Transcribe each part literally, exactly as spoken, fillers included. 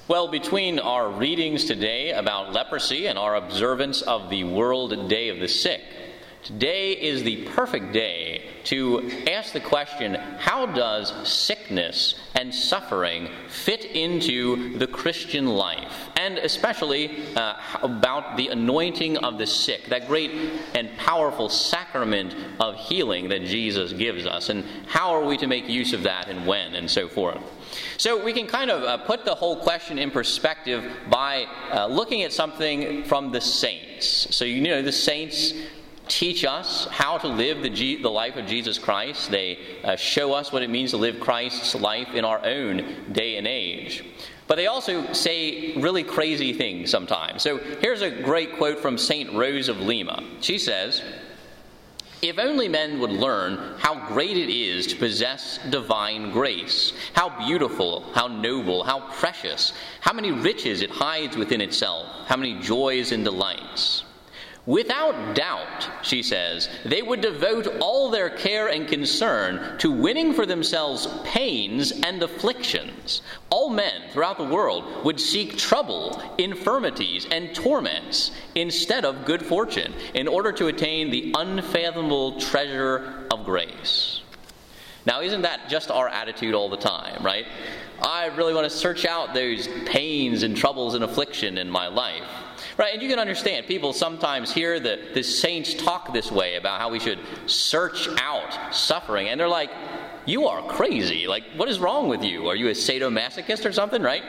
Well, between our readings today about leprosy and our observance of the World Day of the Sick, today is the perfect day to ask the question, how does sickness and suffering fit into the Christian life? And especially uh, about the anointing of the sick, that great and powerful sacrament of healing that Jesus gives us. And how are we to make use of that, and when, and so forth. So we can kind of uh, put the whole question in perspective by uh, looking at something from the saints. So you know the saints teach us how to live the, G- the life of Jesus Christ. They uh, show us what it means to live Christ's life in our own day and age. But they also say really crazy things sometimes. So here's a great quote from Saint Rose of Lima. She says, "If only men would learn how great it is to possess divine grace, how beautiful, how noble, how precious, how many riches it hides within itself, how many joys and delights. Without doubt," she says, "they would devote all their care and concern to winning for themselves pains and afflictions. All men throughout the world would seek trouble, infirmities, and torments instead of good fortune in order to attain the unfathomable treasure of grace." Now, isn't that just our attitude all the time, right? I really want to search out those pains and troubles and affliction in my life. Right, and you can understand, people sometimes hear the, the saints talk this way about how we should search out suffering, and they're like, you are crazy. Like, what is wrong with you? Are you a sadomasochist or something, right?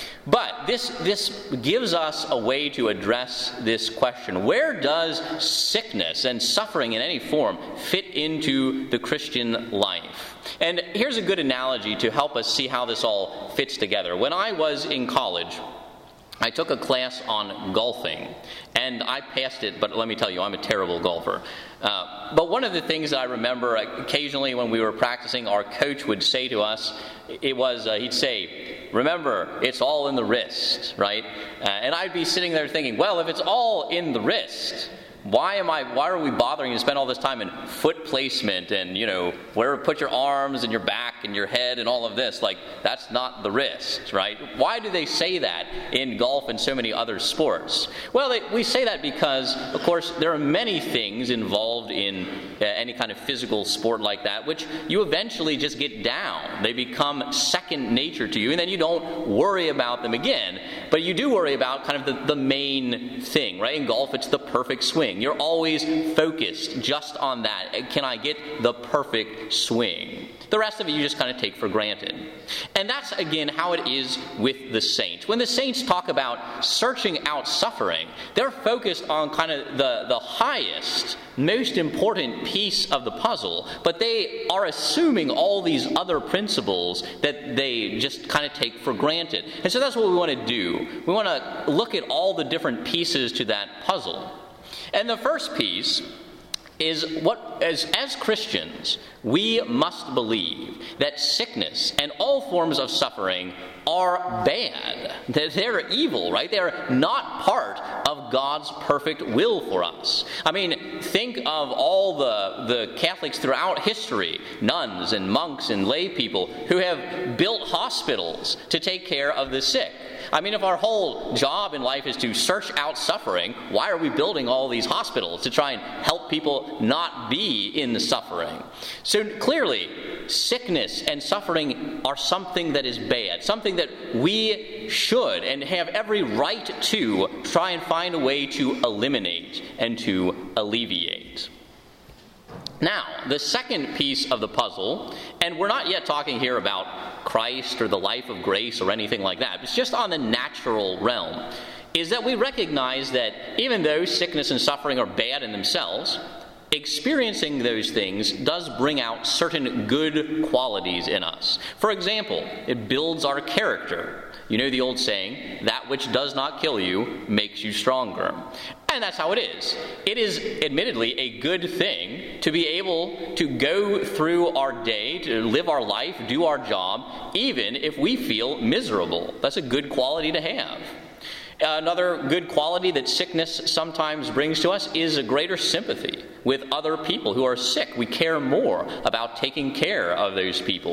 But this, this gives us a way to address this question. Where does sickness and suffering in any form fit into the Christian life? And here's a good analogy to help us see how this all fits together. When I was in college, I took a class on golfing, and I passed it, but let me tell you, I'm a terrible golfer. Uh, but one of the things that I remember occasionally when we were practicing, our coach would say to us, it was, uh, he'd say, "Remember, it's all in the wrist," right? Uh, and I'd be sitting there thinking, well, if it's all in the wrist, Why am I? Why are we bothering to spend all this time in foot placement and, you know, where to put your arms and your back and your head and all of this? Like, that's not the wrist, right? Why do they say that in golf and so many other sports? Well, they, we say that because, of course, there are many things involved in uh, any kind of physical sport like that, which you eventually just get down. They become second nature to you, and then you don't worry about them again. But you do worry about kind of the, the main thing, right? In golf, it's the perfect swing. You're always focused just on that. Can I get the perfect swing? The rest of it you just kind of take for granted. And that's, again, how it is with the saints. When the saints talk about searching out suffering, they're focused on kind of the, the highest, most important piece of the puzzle, but they are assuming all these other principles that they just kind of take for granted. And so that's what we want to do. We want to look at all the different pieces to that puzzle. And the first piece is what, as, as Christians, we must believe that sickness and all forms of suffering are bad. That they're evil, right? They're not part of God's perfect will for us. I mean, think of all the, the Catholics throughout history, nuns and monks and lay people who have built hospitals to take care of the sick. I mean, if our whole job in life is to search out suffering, why are we building all these hospitals? To try and help people not be in the suffering. So clearly, sickness and suffering are something that is bad, something that we should and have every right to try and find a way to eliminate and to alleviate. Now, the second piece of the puzzle, and we're not yet talking here about Christ or the life of grace or anything like that, it's just on the natural realm, is that we recognize that even though sickness and suffering are bad in themselves, experiencing those things does bring out certain good qualities in us. For example, it builds our character. You know the old saying, that which does not kill you makes you stronger. And that's how it is. It is admittedly a good thing to be able to go through our day, to live our life, do our job, even if we feel miserable. That's a good quality to have. Another good quality that sickness sometimes brings to us is a greater sympathy with other people who are sick. We care more about taking care of those people.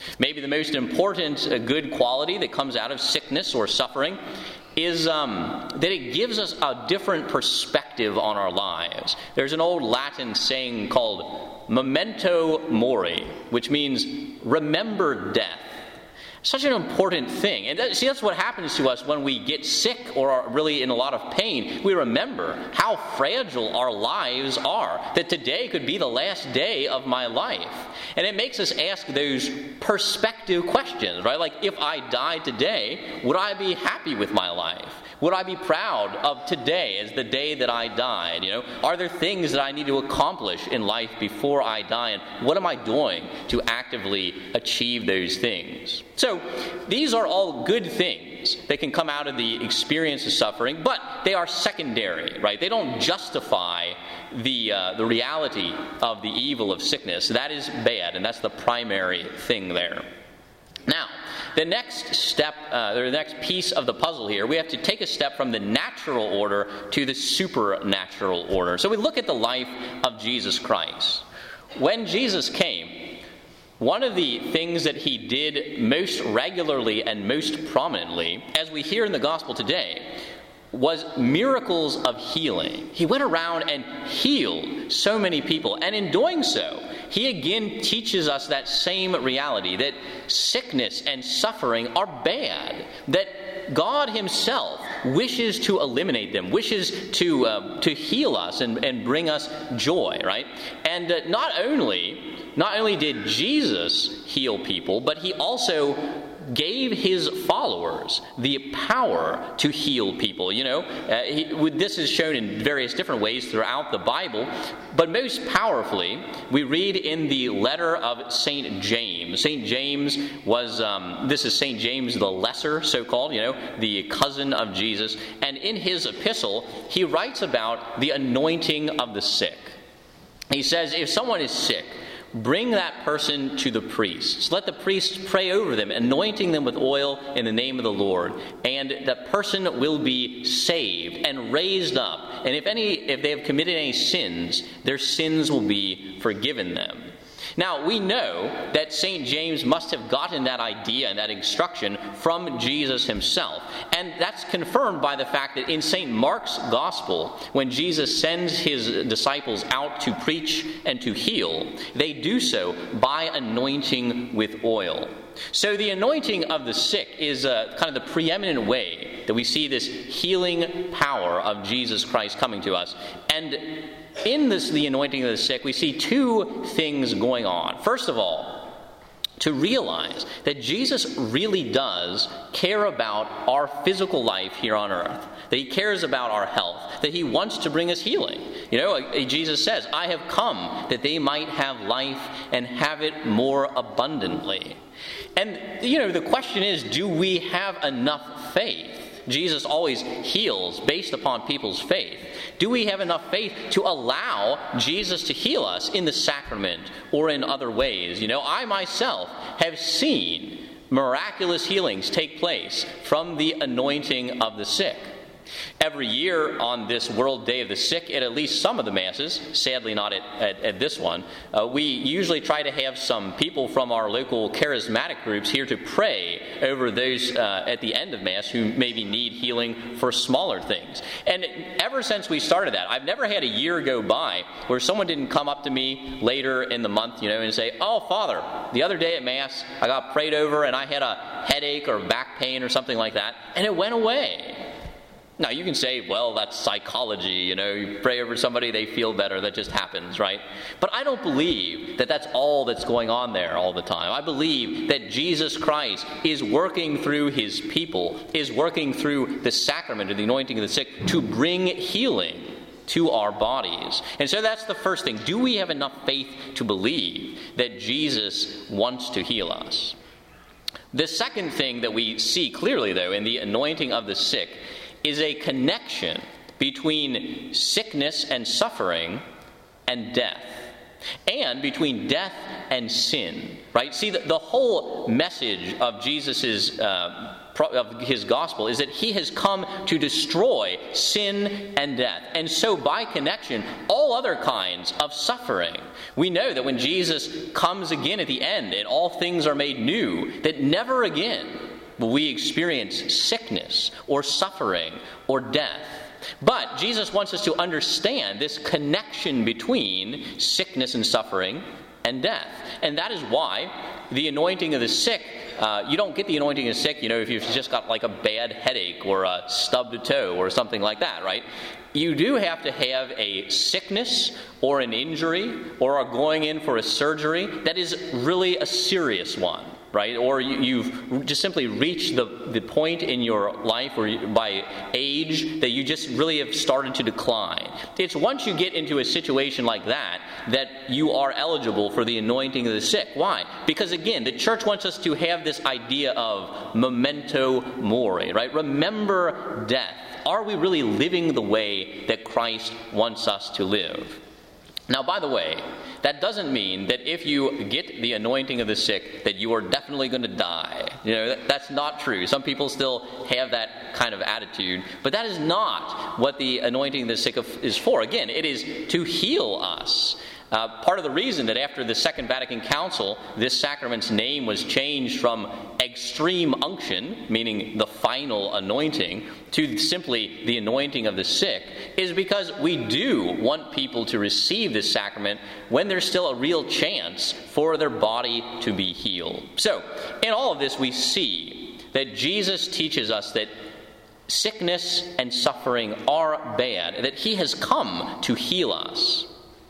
Maybe the most important uh, good quality that comes out of sickness or suffering is um, that it gives us a different perspective on our lives. There's an old Latin saying called memento mori, which means remember death. Such an important thing. And that, see, that's what happens to us when we get sick or are really in a lot of pain. We remember how fragile our lives are, that today could be the last day of my life. And it makes us ask those perspective questions, right? Like, if I died today, would I be happy with my life? Would I be proud of today as the day that I died? You know, are there things that I need to accomplish in life before I die? And what am I doing to actively achieve those things? So these are all good things that can come out of the experience of suffering, but they are secondary, right? They don't justify the uh, the reality of the evil of sickness. That is bad, and that's the primary thing there. Now, the next step, uh, or the next piece of the puzzle here, we have to take a step from the natural order to the supernatural order. So we look at the life of Jesus Christ. When Jesus came, one of the things that he did most regularly and most prominently, as we hear in the gospel today, was miracles of healing. He went around and healed so many people, and in doing so, he again teaches us that same reality, that sickness and suffering are bad, that God himself wishes to eliminate them, wishes to uh, to heal us and, and bring us joy, right? And uh, not only not only did Jesus heal people, but he also gave his followers the power to heal people. You know, uh, he, this is shown in various different ways throughout the Bible, but most powerfully, we read in the letter of Saint James. Saint James was, um, this is Saint James the Lesser, so-called, you know, the cousin of Jesus, and in his epistle, he writes about the anointing of the sick. He says, if someone is sick, bring that person to the priests. Let the priests pray over them, anointing them with oil in the name of the Lord. And that person will be saved and raised up. And if any, if they have committed any sins, their sins will be forgiven them. Now, we know that Saint James must have gotten that idea and that instruction from Jesus himself. And that's confirmed by the fact that in Saint Mark's Gospel, when Jesus sends his disciples out to preach and to heal, they do so by anointing with oil. So the anointing of the sick is uh, kind of the preeminent way that we see this healing power of Jesus Christ coming to us. And in this, the anointing of the sick, we see two things going on. First of all, to realize that Jesus really does care about our physical life here on earth, that he cares about our health, that he wants to bring us healing. You know, Jesus says, I have come that they might have life and have it more abundantly. And, you know, the question is, do we have enough faith? Jesus always heals based upon people's faith. Do we have enough faith to allow Jesus to heal us in the sacrament or in other ways? You know, I myself have seen miraculous healings take place from the anointing of the sick. Every year on this World Day of the Sick, at at least some of the Masses, sadly not at, at, at this one, uh, we usually try to have some people from our local charismatic groups here to pray over those uh, at the end of Mass who maybe need healing for smaller things. And ever since we started that, I've never had a year go by where someone didn't come up to me later in the month, you know, and say, oh, Father, the other day at Mass, I got prayed over and I had a headache or back pain or something like that, and it went away. Now, you can say, well, that's psychology, you know, you pray over somebody, they feel better, that just happens, right? But I don't believe that that's all that's going on there all the time. I believe that Jesus Christ is working through his people, is working through the sacrament of the anointing of the sick to bring healing to our bodies. And so that's the first thing. Do we have enough faith to believe that Jesus wants to heal us? The second thing that we see clearly, though, in the anointing of the sick is a connection between sickness and suffering and death. and between death and sin, right? See, the, the whole message of Jesus's uh, of his gospel is that he has come to destroy sin and death, and so by connection, all other kinds of suffering. We know that when Jesus comes again at the end and all things are made new, that never again will we experience sickness or suffering or death. But Jesus wants us to understand this connection between sickness and suffering and death. And that is why the anointing of the sick, uh, you don't get the anointing of the sick, you know, if you've just got like a bad headache or a stubbed toe or something like that, right? You do have to have a sickness or an injury or are going in for a surgery that is really a serious one, right? Or you, you've just simply reached the, the point in your life where you, by age that you just really have started to decline. It's once you get into a situation like that that you are eligible for the anointing of the sick. Why? Because again, the church wants us to have this idea of memento mori, right? Remember death. Are we really living the way that Christ wants us to live? Now, by the way, that doesn't mean that if you get the anointing of the sick that you are definitely going to die. You know, that, that's not true. Some people still have that kind of attitude, but that is not what the anointing of the sick is for. Again, it is to heal us. Uh, part of the reason that after the Second Vatican Council, this sacrament's name was changed from extreme unction, meaning the final anointing, to simply the anointing of the sick, is because we do want people to receive this sacrament when there's still a real chance for their body to be healed. So, in all of this, we see that Jesus teaches us that sickness and suffering are bad, that he has come to heal us.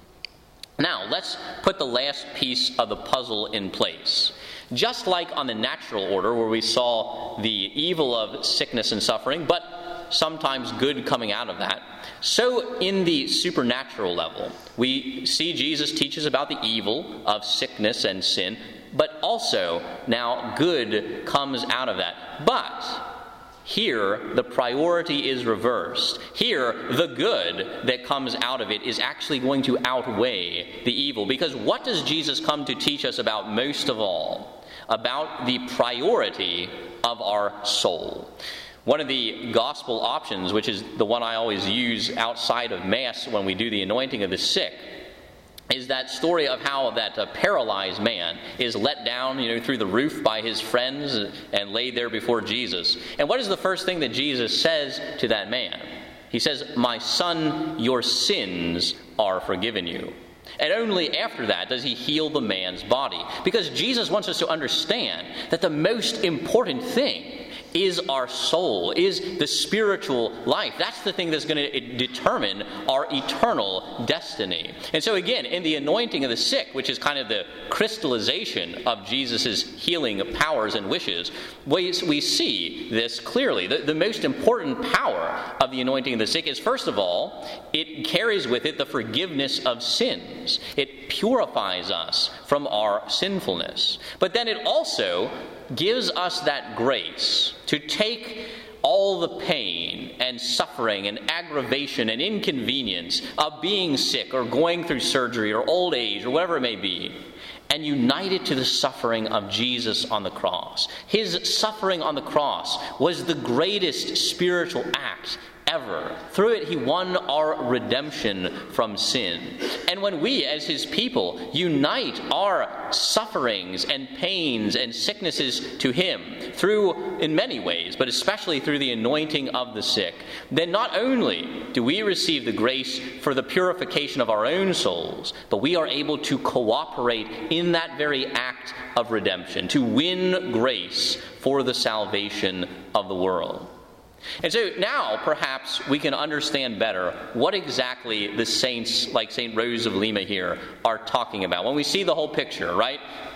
Now, let's put the last piece of the puzzle in place. Just like on the natural order, where we saw the evil of sickness and suffering, but sometimes good coming out of that, so in the supernatural level, we see Jesus teaches about the evil of sickness and sin, but also now good comes out of that. But here, the priority is reversed. Here, the good that comes out of it is actually going to outweigh the evil. Because what does Jesus come to teach us about most of all? About the priority of our soul. One of the gospel options, which is the one I always use outside of Mass when we do the anointing of the sick, is that story of how that uh, paralyzed man is let down, you know, through the roof by his friends and laid there before Jesus. And what is the first thing that Jesus says to that man? He says, "My son, your sins are forgiven you." And only after that does he heal the man's body. Because Jesus wants us to understand that the most important thing is our soul, is the spiritual life. That's the thing that's going to determine our eternal destiny. And so again, in the anointing of the sick, which is kind of the crystallization of Jesus' healing powers and wishes, we, we see this clearly. The, the most important power of the anointing of the sick is, first of all, it carries with it the forgiveness of sins. It purifies us from our sinfulness. But then it also gives us that grace to take all the pain and suffering and aggravation and inconvenience of being sick or going through surgery or old age or whatever it may be, and unite it to the suffering of Jesus on the cross. His suffering on the cross was the greatest spiritual act ever. Through it, he won our redemption from sin. And when we, as his people, unite our sufferings and pains and sicknesses to him through, in many ways, but especially through the anointing of the sick, then not only do we receive the grace for the purification of our own souls, but we are able to cooperate in that very act of redemption, to win grace for the salvation of the world. And so now, perhaps, we can understand better what exactly the saints, like Saint Rose of Lima here, are talking about. When we see the whole picture, right?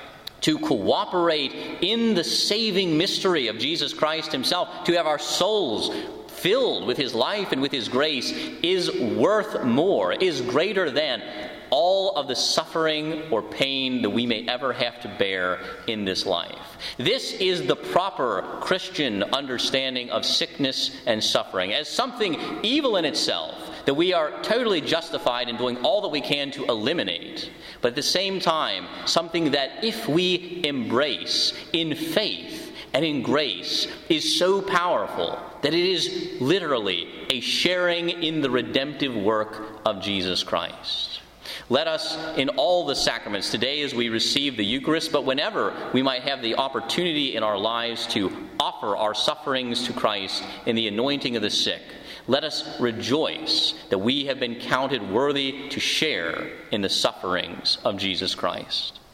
To cooperate in the saving mystery of Jesus Christ himself, to have our souls filled with his life and with his grace, is worth more, is greater than all of the suffering or pain that we may ever have to bear in this life. This is the proper Christian understanding of sickness and suffering as something evil in itself that we are totally justified in doing all that we can to eliminate, but at the same time, something that if we embrace in faith and in grace is so powerful that it is literally a sharing in the redemptive work of Jesus Christ. Let us, in all the sacraments, today as we receive the Eucharist, but whenever we might have the opportunity in our lives to offer our sufferings to Christ in the anointing of the sick, let us rejoice that we have been counted worthy to share in the sufferings of Jesus Christ.